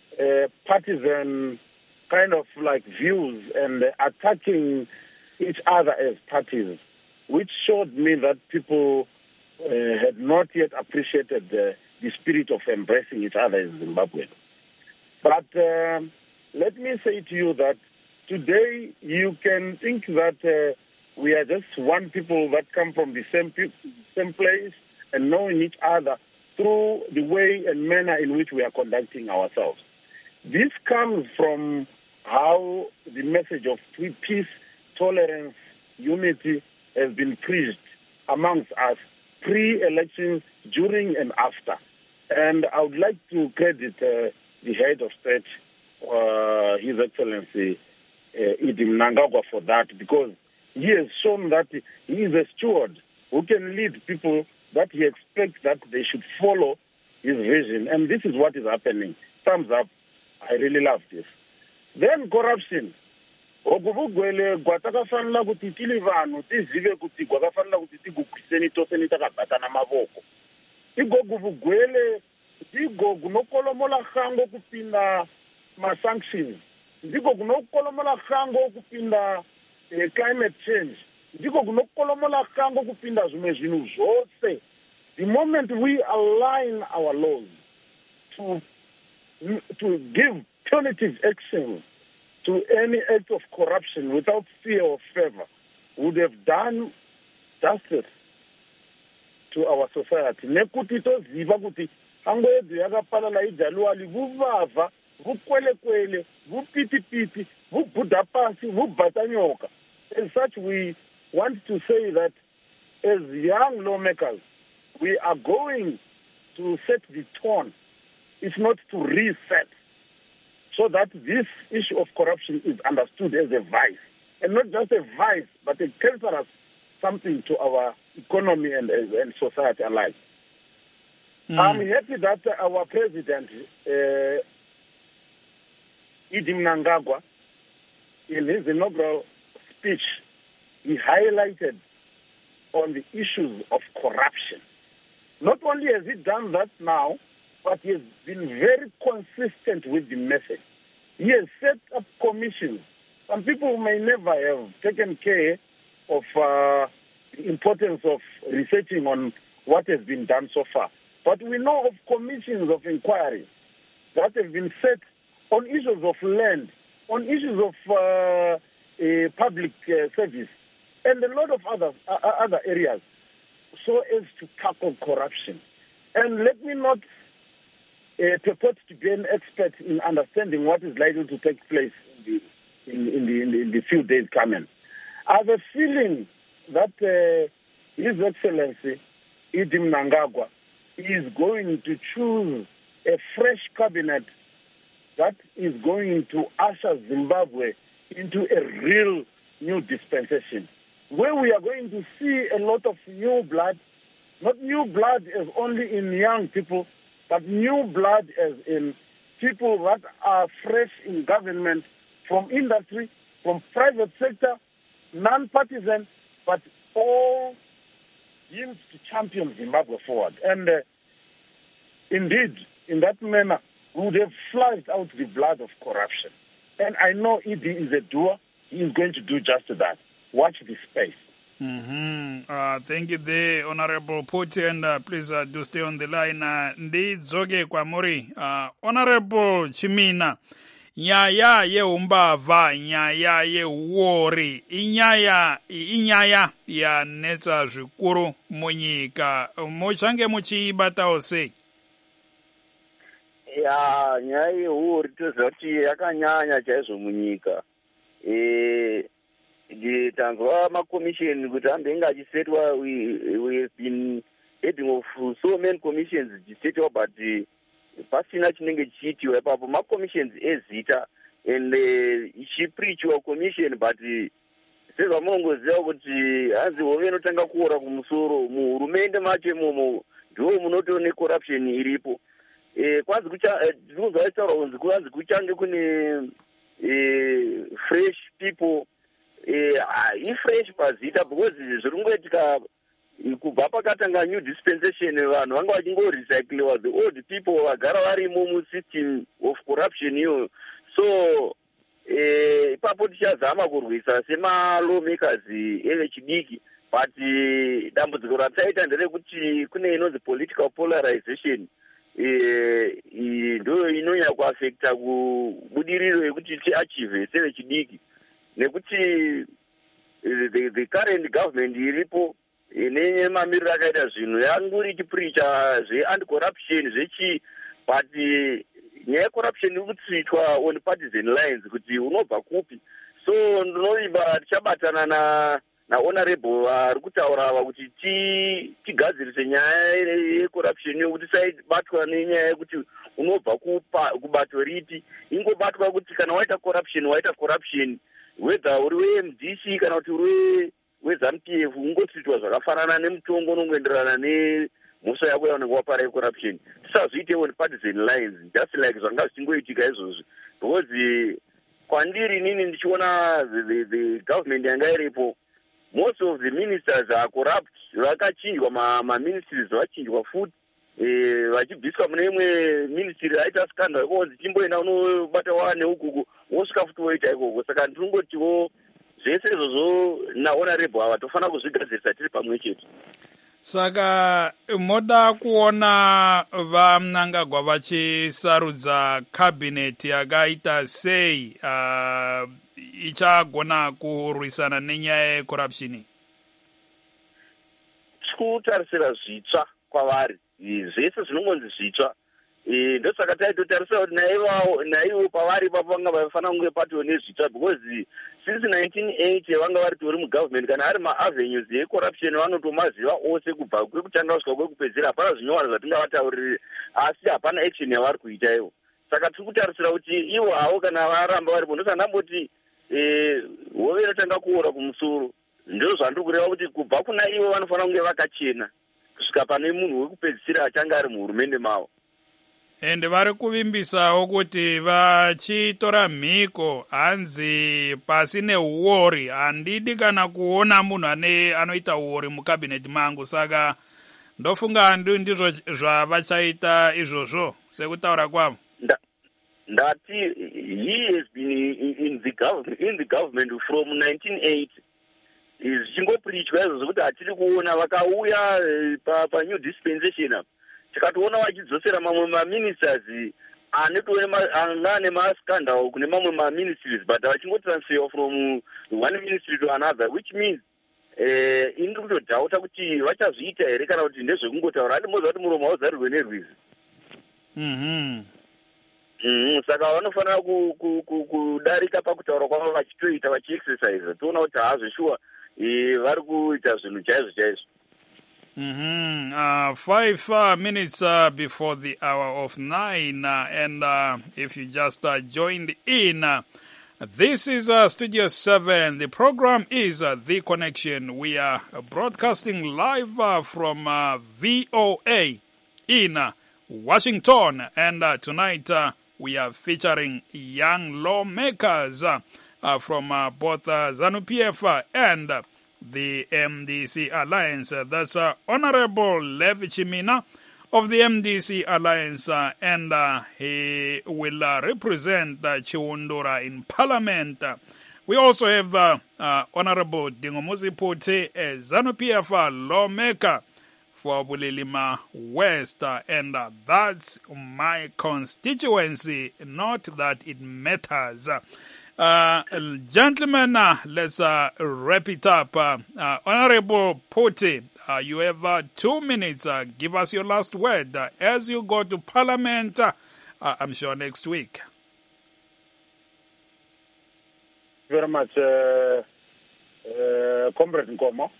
partisan kind of like views and attacking each other as parties, which showed me that people had not yet appreciated the spirit of embracing each other in Zimbabwe. But let me say to you that today you can think that we are just one people that come from the same place and knowing each other through the way and manner in which we are conducting ourselves. This comes from how the message of peace, tolerance, unity has been preached amongst us pre-elections, during and after. And I would like to credit the head of state, His Excellency Idi Mnangagwa, for that, because he has shown that he is a steward who can lead people that he expects that they should follow his vision. And this is what is happening. Thumbs up. I really love this. Then corruption. Ogubugwele gwatakafanla kuti tili vanhu tizive kuti gwakafanla kuti tigukwiseni tose nitakabhatana mavoko. Igogubugwele ndigo gunokolomola khango kupinda ma-sanctions. Ndigo gunokolomola khango kupinda climate change. Ndigo gunokolomola khango kupinda zvimwe zvinhu zvose. The moment we align our laws to give punitive action to any act of corruption without fear or favor, would have done justice to our society. Nekuti toziva kuti hango yedu yakapalala ijaluali vuvava, vukwelekwele, vupitipiti, vubhuda pasi, vubhatanyoka. As such, we want to say that as young lawmakers, we are going to set the tone. It's not to reset, so that this issue of corruption is understood as a vice, and not just a vice, but a cancerous something to our economy and society alike. I'm happy that our president, Idi Mnangagwa, in his inaugural speech, he highlighted on the issues of corruption. Not only has he done that now, but he has been very consistent with the message. He has set up commissions. Some people may never have taken care of the importance of researching on what has been done so far. But we know of commissions of inquiry that have been set on issues of land, on issues of public service, and a lot of other areas, so as to tackle corruption. And let me not purport to be an expert in understanding what is likely to take place in the few days coming. I have a feeling that His Excellency Idi Mnangagwa is going to choose a fresh cabinet that is going to usher Zimbabwe into a real new dispensation, where we are going to see a lot of new blood, not new blood as only in young people, but new blood as in people that are fresh in government, from industry, from private sector, non-partisan, but all aims to champion Zimbabwe forward. And indeed, in that manner, we would have flushed out the blood of corruption. And I know Idi is a doer. He is going to do just that. Watch this space. Thank you there, Honorable Puti, and please do stay on the line. Ndidzoke kwamuri, Honorable Chimina, nyaya yeumbavha, nyaya yeuori, inyaya yanetsa zvikuru munyika. Muchange muchiibatawo sei? Ya, nyaya yeuori toziva kuti yakanyanya chaizvo munyika. Tanzwa makomisheni kuti anenge achisetwa, we have been heading of so many commissions dzichisetwa, but pasina chinenge chichiitiwa ipapo. Makomishens ezita and ichipreachwa commission, but sezvamunongoziva kuti hanzi hove inotanga kuora kumusoro. Muhurumende macho imomo ndiwo munotoone corruption iripo. Kwanzi zvinozvaitaura kunzi kwanzi kuchange kune fresh people, ifresh pazita, because zviri kungoitika kubva pakatanga new dispensation vanhu vanga vachingorecycliwa the old people vagara varimo musystem of corruption iyoyo. So ipapo tichazama kurwisa semalawmakers evechidiki, but dambudziko rataita nderekuti kune inonzi political polarization ndo inonyanya kuafekta kubudiriro yekuti tiachieve sevechidiki, nekuti the current government iripo nemamiriro akaita zvinhu yanguri ichipreacha zve-anti-corruption zvechi, but nyaya yecorruption iri kutsitwa on partisan lines kuti unobva kupi. So ndinoimba tichabatana nahonorable vari kutaura ava kuti tigadzirise nyaya yecorruption iyo, kuti tisabatwa nenyaya yekuti unobva kubato ripi. Ingobatwa kuti kana waita corruption whether uri weMDC kana kuti uri weZANU-PF, ungotsitwa zvakafanana nemutongo unongoenderana nemhosva yako yaunenge wapara yecorruption. Tisazoite on partisan lines just like zvanga zvichingoitika izvozvi, because kwandiri nini ndichiona the government yanga iripo, most of the ministers are corrupt. Vakachinjwa maministries vachinjwa futi, vachibviswa mune imwe ministry aita scandal konzi chimboenda unobata wane ukuku wosvika futi woita ikoko. Saka ndinongotiwo zvese izvozvo nahonorable ava tofanira kuzvigadzirisa tiri pamwe chete. Saka moda kuona vaMnangagwa vachisarudza cabinet yakaita sei ichagona kurwisana nenyaya yecorruption? Tikutarisira zvitsva kwavari, zvese zvinongonzi zvitsva. Ndosaka taitotarisira kuti naivo pavari ipapo vanga vafanira kunge patiwo nezvitsva, because since 1980 vanga vari tori mugovernment, kana ari maavenues yecorruption vanotomaziva ose kubva kwekutanga kusvika kwekupedzira. Hapana zvinyorwa zvatingavataurire, asi hapana action yavari kuita ivo. Saka tiri kutarisira kuti ivo havo kana varamba varipo, ndosaka ndamboti hove inotanga kuora kumusoro. Ndizvo zvandiri kureva kuti kubva kuna ivo vanofanira kunge vakachena kusvika pane munhu wekupedzisira achange ari muhurumende mavo. And vari kuvimbisawo kuti vachitora mhiko hanzi pasi neuori. Handidi kana kuona munhu anoita uori mukabineti mangu, saka ndofunga ndizvo zvavachaita izvozvo sekutaura kwavo. Ndati he has been in the government from 1980. Zvichingopreachwa izvo zvokuti hatiri kuona vakauya panew dispensation apa. Tikatoona vachidzosera mamwe maministers anga ane mascandal kune mamwe maministries, but vachingotransfer from one ministry to another, which means ini ndiri kutodhauta kuti vachazviita here kana kuti ndezvekungotaura. Handimoziva kuti muromo hauzarirwe nerwizi. Saka vanofanira kudarika pakutaura kwavo vachitoita vachiexercise, toona kuti hazvo shuwa vari kuita zvinhu chaizvo. 5 minutes before the hour of 9, and if you just joined in, this is Studio 7. The program is The Connection. We are broadcasting live from VOA in Washington, and tonight we are featuring young lawmakers from both ZANU-PF and the MDC Alliance. That's Honorable Levi Chimina of the MDC Alliance, and he will represent Chiwundura in Parliament We also have Honorable Dingomuzi Puti, a ZANU-PF lawmaker for Bulilima West, and that's my constituency, not that it matters. Gentlemen, let's wrap it up. Honorable Puti, you have 2 minutes. Give us your last word as you go to Parliament, I'm sure next week. Very much, Comrade Nkomo.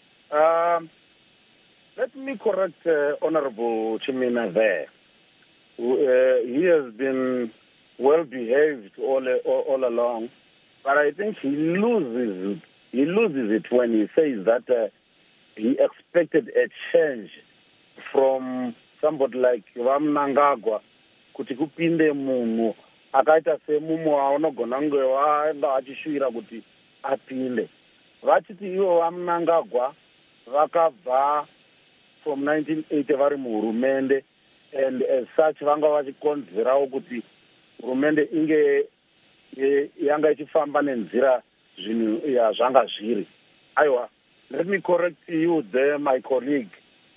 Let me correct Honorable Chimina there. He has been well behaved all along, but I think he loses it when he says that he expected a change from somebody like Vamnangagwa kuti kupinde munhu akaita semumu waunogona kunge waenda achishuvira kuti apinde. Vachiti ivo Vamnangagwa vakabva from 1980 vari muhurumende, and as such vanga vachikonzerawo kuti hurumende inge yanga ichifamba nenzira zvinhu zvanga zviri. Aiwa, let me correct you there, my colleague.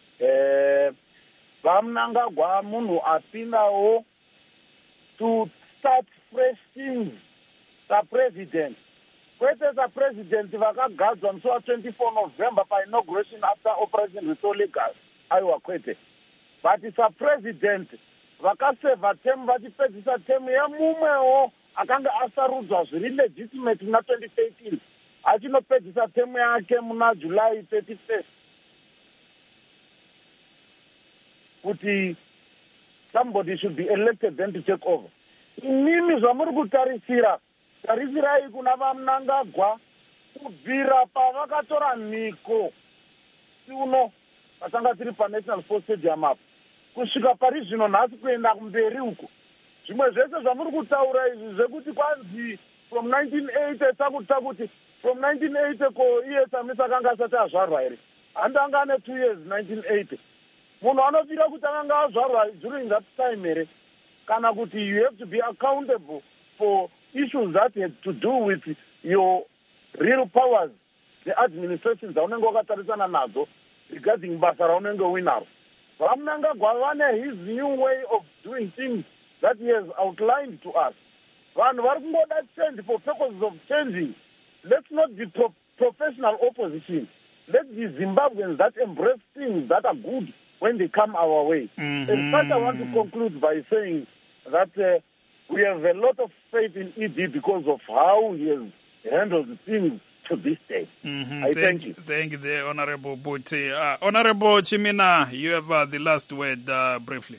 Vamnangagwa munhu apindawo to start fresh things. The president. Kwete the president vakagadzwa musi wa24 November pa-inauguration after Operation Restore Legal. Aiwa kwete. But it's a president vakaseva term vachipedzisa term yemumwewo akanga asarudzwa zviri legitimate muna 2013 achinopedzisa term yake muna July 31st kuti somebody should be elected then to take over. Inimi zvamuri kutarisira tarisirai kuna Vamnangagwa kubvira pavakatora mhiko uno patanga tiri paNational Sports Stadium apo kusvika pari zvino nhasi kuenda kumberi uko. Zvimwe zvese zvamuri kutaura izvi zvekuti kwanzi from 1980 takuta kuti from 1980 ko iye Chamisa akanga asati azvarwa here. Handanga ane 2 years 1980. Munhu anofira kuti akanga azvarwa during that time here. Kana kuti you have to be accountable for issues that had to do with your real powers, the administrations dzaunenge wakatarisana nadzo regarding basa raunenge uinaro. Vamnangagwa vane his new way of doing things that he has outlined to us. Vanhu vari kungoda change for purposes of changing. Let's not be professional opposition. Let's be Zimbabweans that embrace things that are good when they come our way. In fact, I want to conclude by saying that we have a lot of faith in ED because of how he has handled things to this day. Thank you. Thank you, the Honorable Puti. Honorable Chimina, you have the last word briefly.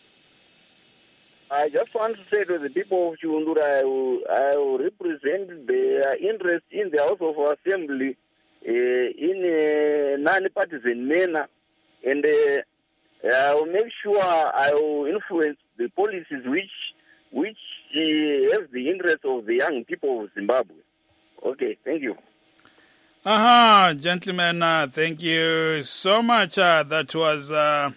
I just want to say to the people of Chiundura, I will represent their interest in the House of Assembly in a non-partisan manner, and I will make sure I will influence the policies which have the interest of the young people of Zimbabwe. Okay, thank you. Gentlemen, thank you so much. That was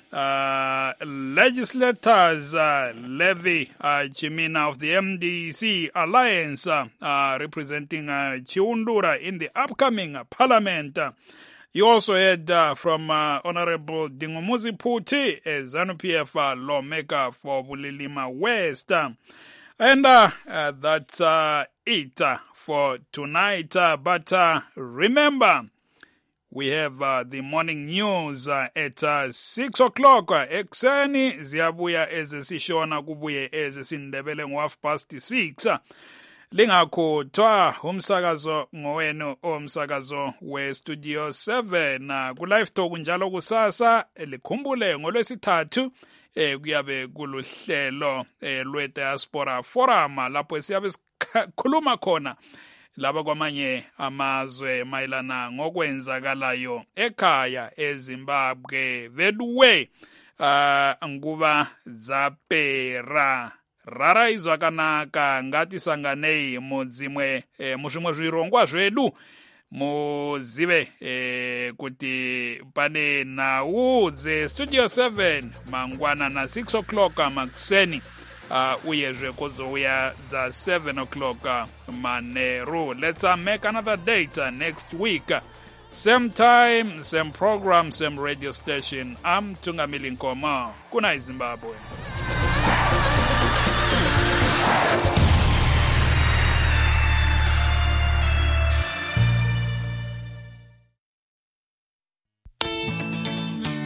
legislators Levi Chimina of the MDC Alliance representing Chiundura in the upcoming parliament. You also heard from Honorable Dingomuzi Puti, a ZANU-PF lawmaker for Bulilima West. And that's it for tonight. But remember, we have the morning news at 6 o'clock. Ekseni ziyabuya ezesishona kubuye ezesindebele ngo6:30. Lingakhothwa umsakazo ngowenu omsakazo we-Studio 7 ku-Live Talk njalo kusasa. Likhumbule ngolwesithathu kuyabe kuluhlelo lwe-Diaspora Forum lapho siyabe sikhuluma khona laba kwamanye amazwe mayelana ngokwenzakalayo ekhaya eZimbabwe. Vedwe nguva dzapera rara izvakanaka ngatisanganei mudzimwe muzvimwe zvirongwa zvedu muzive kuti pane nhau dzeStudio 7 mangwana na 6 o'clock makuseni uyezve kuzouya dza 7 o'clock manheru. Let's make another date next week. Same time, same program, same radio station. I'm Tungamili Nkoma. Kuna Zimbabwe.